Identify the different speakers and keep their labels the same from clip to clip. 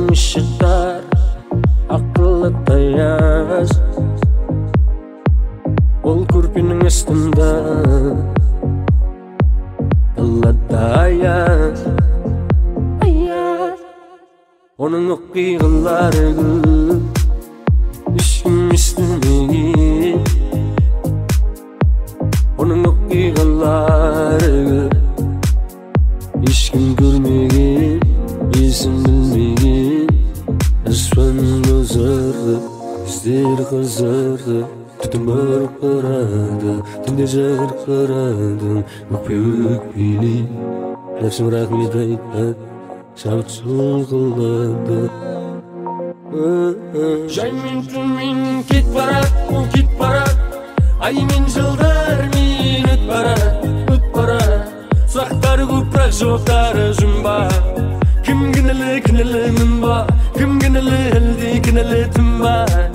Speaker 1: ışıklar akıllı tayaz ol kurpinin üstünde Dillada ayaz onun okuyğıları düşkün üstüne onun okuyğıları hiç kim görmegin isim bilmegin asfan bozardı izler kızardı tutumlar karadı tünde jar karadım öpük beni nefsim rahmet aytad şavut soğuladı Jaymin tünmin kit barat o kit barat aymin жылдар minut barat Сақтар көпірек жоқтары жұмба Кім кінілі мінба Кім кінілі әлде кінілі түмба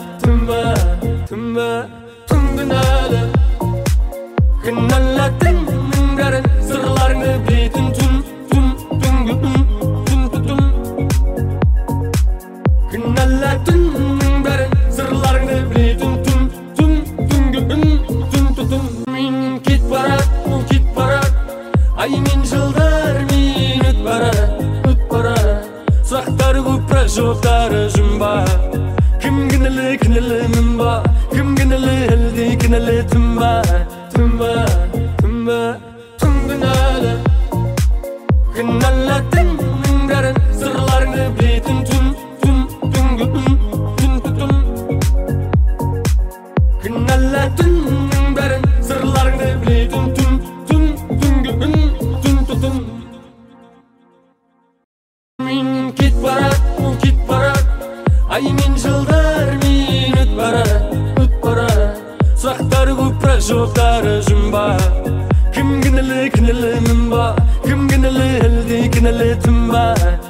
Speaker 1: Түн кінәлі Кінәлі түннің бәрін Сырларыңды білетін түн Кінәлі түннің бәрін Сырларыңды білетін түн Мен кет барат, ол кет барат Aymin жылдар minut barat Сақтар көпірек жоқтары жұмба Кім кінілі мінба Кім кінілі әлде кінілі түмба Түн кінәлі Кінәлі түннің бәрін Сырларыңды білетін Кінәлі түннің бәрін Сырларыңды білетін Мен кет барат, ол кет барат Aymin жылдар minut barat Сақтар көпірек жоқтары жұмба Кім кінілі мінба Кім кінілі әлде кінілі түмба